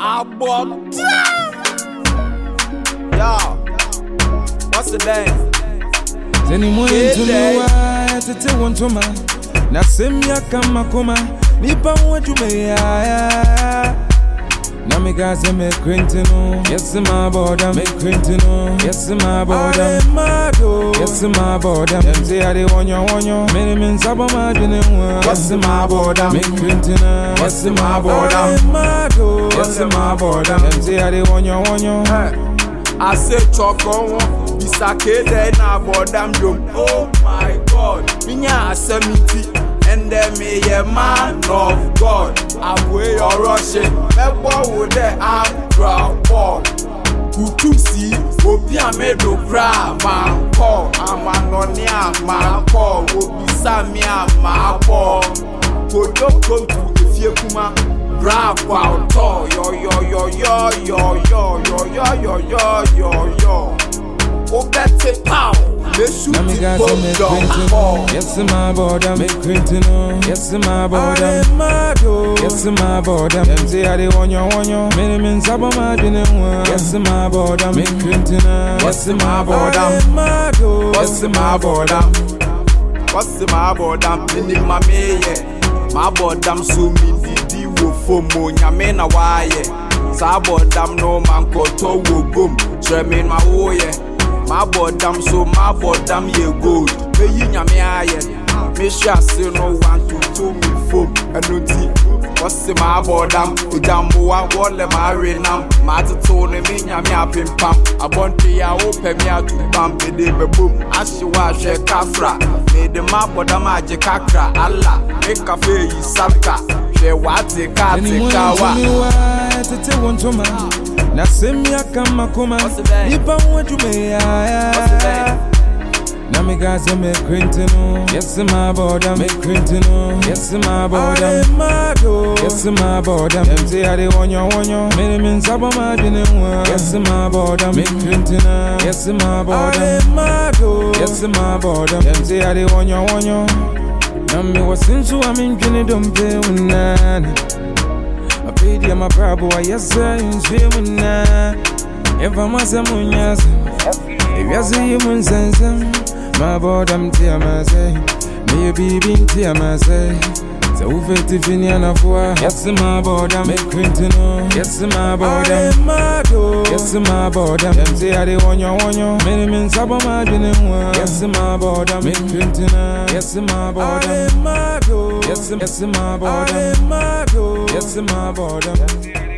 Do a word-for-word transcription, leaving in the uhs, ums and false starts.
Album. Yo, what's the name? Zeni mwe tunuwa tete wontoma na semya kama koma nipa mwejume ya na migaze me Quintino. Yes my border me Quintino. Yes my border yes my border them say I dey wonyo wonyo many men sabo ma dwene ho. Yes my border me Quintino. Yes my border yes my border them say I dey wonyo wonyo. I say choko Bisake de na bodam jom. Oh my God, minya asemiti, and then me a man of God. I'm way or rushing, mebo wo de am ground ball. Kutusi, opia me do cry, man call. I'm an onia man call. Obisa me a man call. Kojo come to the fiekuma. Rap out, yo yo yo yo yo yo yo yo yo yo yo yo. Oh, that's it, pow. Let's shoot it, both down. Yes, my border, make Quintino. Yes, my border, yes, my border. Them say I dey wonyo wonyo. Many men sabo ma dwene ho. Yes, my border, make Quintino. Yes, my border, what's my border? What's my border? Meaning my me, my border, so me didi wo fomo nyame na waye. Sa border no man ko to wo gum. Tremin my woye. My bodam so my bodam ye good. Me yi nyame aye. Me sha say no one to two me foam. Enu ti. What's my bodam? Ujambo wa wole ma renam. Ma to ne me nyame apim pam. Abonte ya ope me atu pam be de be boom. Ashi wa hwe kafra. Me de my bodam aje kakra. Allah make cafe yi sabka. Hwe wa te ka te ka wa. Tete wontoma na semya kama koma nipa mwejume ya na migaze me Quintino. Yes my border me Quintino. Yes my border yes my border them say I dey wonyo wonyo many men sabo ma dwene ho. Yes my border me Quintino. Yes my border yes my border them say I dey wonyo wonyo na me wasinsu amindwene dompe unana Apedi ya mabrabo wa yasa yunzwe na Eva maza munyasa Eviazi yi munzenzem Maboda mti ya mazay Miye bibi mti ya mazay Sa ufeti fini anafua Yes maboda me Quintino. Yes maboda yes maboda them say I dey wonyo wonyo many men sabo ma dwene ho. Yes maboda me Quintino. Yes maboda yes yes maboda yes maboda